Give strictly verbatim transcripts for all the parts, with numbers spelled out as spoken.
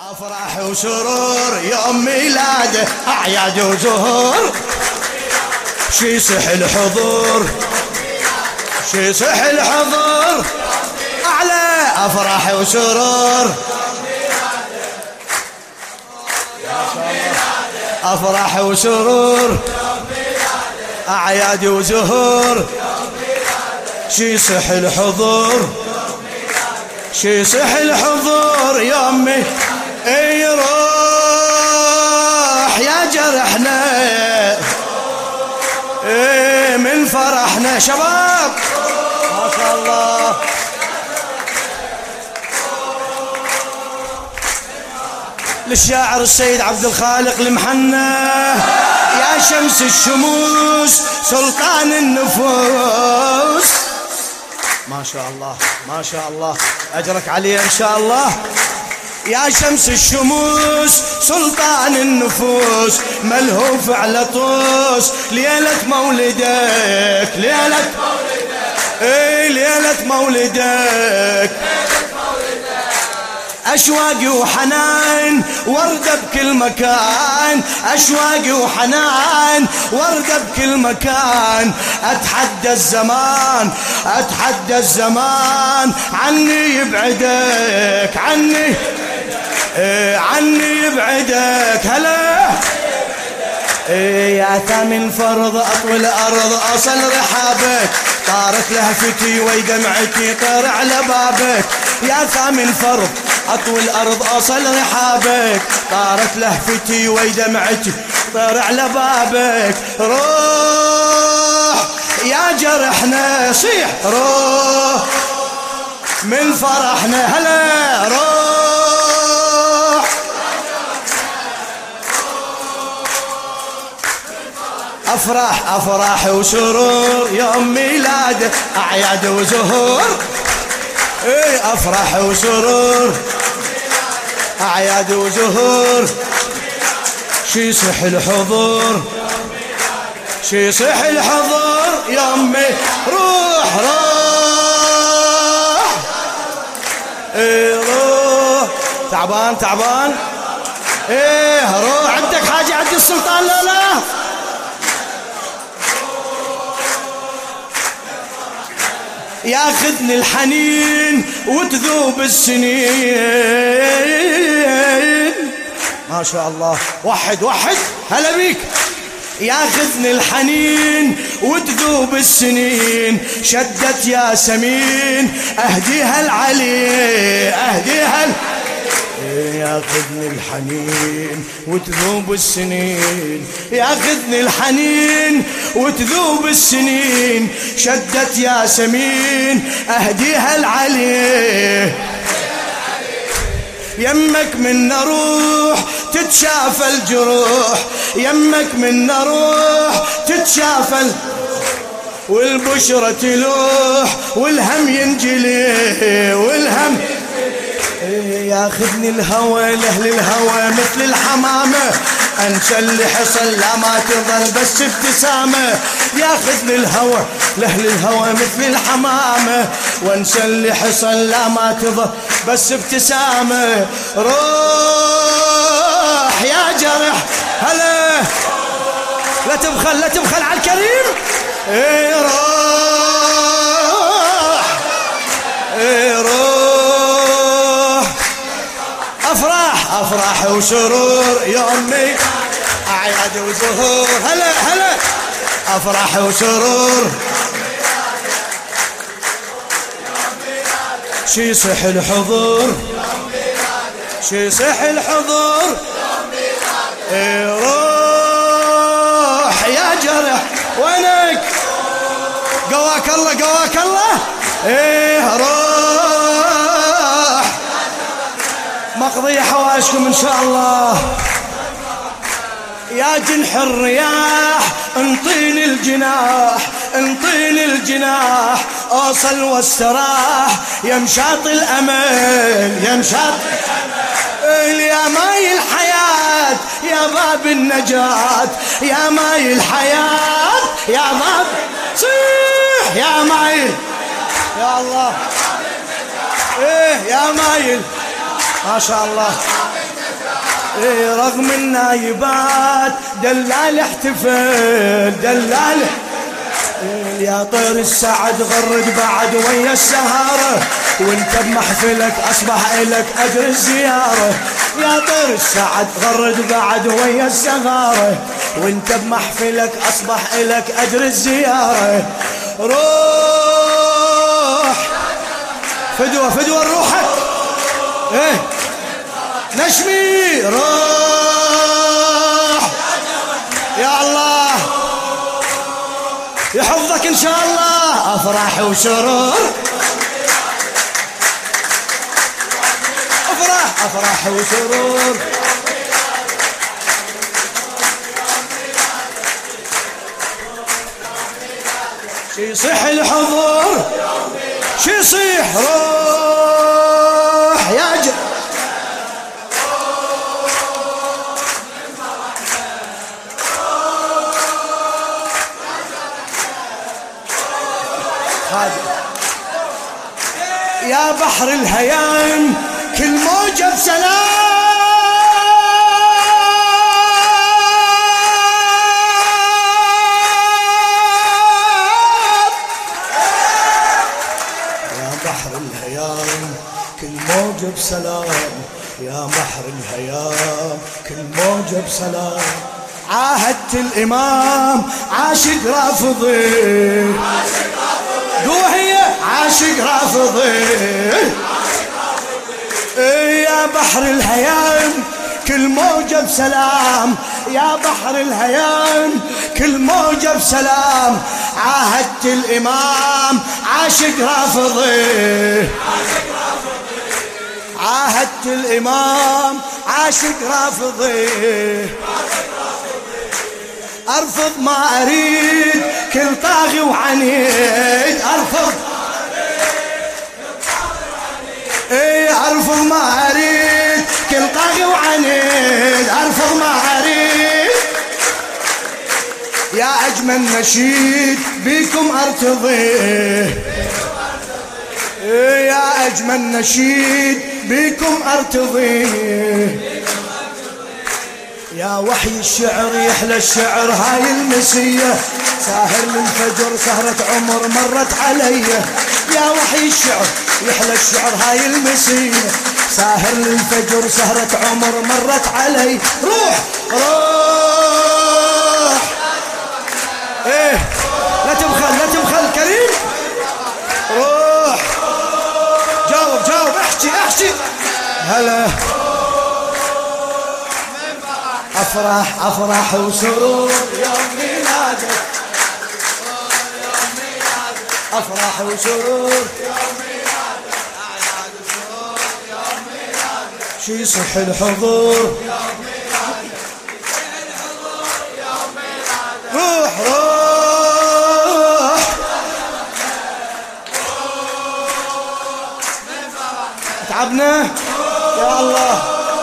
أفراح وسرور يوم ميلاده أعياد وزهور شي صح الحضور شي صح الحضور أعلى أفراح وسرور أفراح وسرور أعياد وزهور شي صح الحضور شي صح الحضور يومي اي روح يا جرحنا اي من فرحنا شباب ما شاء الله للشاعر السيد عبد الخالق المحنى يا شمس الشموس سلطان النفوس ما شاء الله ما شاء الله أجرك عليه إن شاء الله يا شمس الشموس سلطان النفوس ملهوف على طوس ليلة مولدك ليلة مولدك اي ليلة مولدك أشواقي وحنان وردة بكل مكان أشواقي وحنان وردة بكل مكان أتحدى الزمان أتحدى الزمان عني يبعدك عني إيه عني يبعدك هلا إيه يا ثامن فرض أطوي الأرض أصل رحابك طارت لهفتي ويدمعتي طير على بابك يا ثامن فرض أطوي الأرض أصل رحابك طارت لهفتي ويدمعتي طير على بابك روح يا جرحنا صيح روح من فرحنا هلا روح أفراح أفراح وسرور يوم ميلاده أعياد وزهور ايه أفراح وسرور أعياد وزهور شي صح الحضور شي صح الحضور يومي روح روح ايه روح تعبان تعبان ايه روح عندك حاجة عند السلطان لا لا ياخذني الحنين وتذوب السنين ما شاء الله وحد وحد هلا بيك ياخذني الحنين وتذوب السنين شدت يا سمين اهديها العلي اهديها ياخذني الحنين وتذوب السنين ياخذني الحنين وتذوب السنين شدت يا سمين اهديها العلي يمك من روح تتشافى الجروح يمك من روح تتشافى والبشرة تلوح والهم ينجلي والهم ياخذني الهوى لأهل الهوى مثل الحمامة انسى اللي حصل لا ما تظل بس ابتسامة ياخذني الهوى لأهل الهوى مثل الحمامة وانسى اللي حصل لا ما تظل بس ابتسامة روح يا جرح هلا لا تبخل لا تبخل على الكريم ايه روح ايه روح أفراح أفراح وسرور يومي أعياد وزهور هلا هلا أفراح وسرور شي صح الحضور شي صح الحضور اي روح يا جرح وينك قواك الله قواك الله ايه روح مقضي حواشكم إن شاء الله يا جنح الرياح انطيني الجناح انطيني الجناح اوصل واستراح يا مشاط الامل يا مشاط الامل يا ماي الحياة يا باب النجاة يا ماي الحياة يا باب صيح يا ماي يا الله ايه يا مايل ما شاء الله إيه رغم النايبات دلال احتفل دلال يا طير السعد غرد بعد ويا السهارة وانت بمحفلك اصبح الك اجر الزيارة يا طير السعد غرد بعد ويا السهارة وانت بمحفلك اصبح الك اجر الزيارة روح فدوة فدوة روحك ايه نشمي روح يا الله يحفظك ان شاء الله افراح وسرور افراح افراح وسرور شي يصيح الحضور شي يصيح روح يا جد يا بحر الهيام كل موجة بسلام يا بحر الهيام كل موجة بسلام يا بحر الهيام كل موجة بسلام عاهدت الإمام عاشق رافضي قوة هي عاشق رافضي يا بحر الهيام كل موجة بسلام يا بحر الهيام كل موجة بسلام عاهدت الإمام عاشق رافضي عاهدت الإمام عاشق رافضي أرفض ما أريد كل طاغي وعنيد أرفض إيه أرفض ما أريد كل طاغي وعنيد أرفض ما أريد يا أجمل نشيد بيكم أرتضي إيه يا أجمل نشيد بيكم أرتضي يا وحي الشعر يحلى الشعر هاي المسية ساهر للفجر سهرة عمر مرت علي يا وحي الشعر يحلى الشعر هاي المسية ساهر للفجر سهرة عمر مرت علي روح روح ايه لا تبخل لا تبخل كريم روح جاوب جاوب احكي احكي هلا أفراح أفراح وسرور يوم ميلادك أفراح وسرور يوم ميلادك أعياد وسرور يوم ميلادك شي يصح الحضور يوم ميلادك الحضور يوم ميلادك روح روح تعبنا يا الله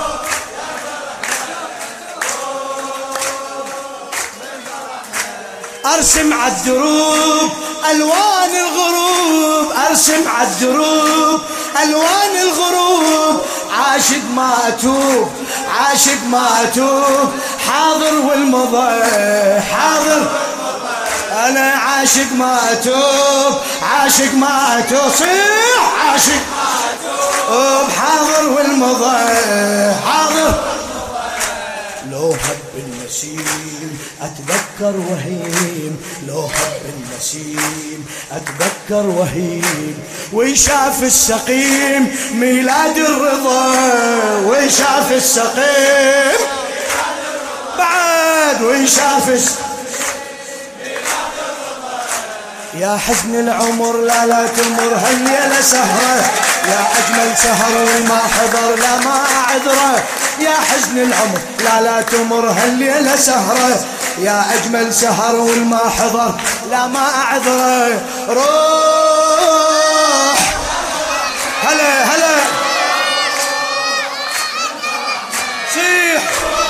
أرسم عالدروب ألوان الغروب أرسم عالدروب ألوان الغروب عاشق ما أتوب عاشق ما أتوب حاضر والمضى حاضر أنا عاشق ما أتوب عاشق ما أتوب صيح عاشق ما أتوب حاضر والمضى حاضر لو هب النسيم أتذكر وهيم لو هب النسيم أتذكر وهيم ويشاف السقيم ميلاد الرضا ويشاف السقيم بعد ويشاف السقيم يا حزن العمر لا لا تمر هالليلة سهرة يا أجمل سهر وما حضر لا ما أعذره يا حزن العمر لا لا تمر هالليلة سهرة يا أجمل سهر والما حضر لا ما أعذره روح هلا هلا صيح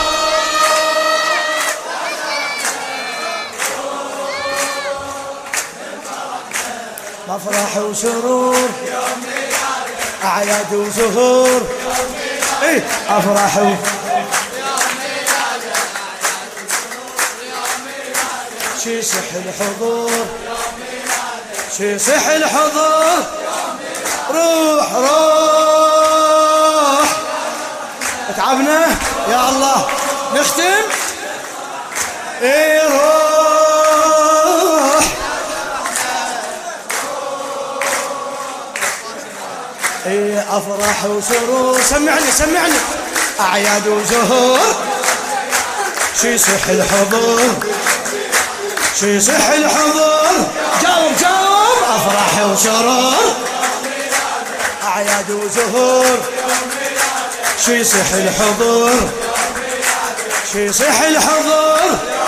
أفراح وسرور أعياد وزهور إيه أفراح شي يصح الحضور شي يصح الحضور روح روح تعبنا يا الله نختم ايه روح ايه افراح وسرور سمعني سمعني اعياد وزهور شي يصح الحضور شي يصح الحضور جاوب جاوب افراح وسرور اعياد وزهور شي يصح الحضور شي يصح الحضور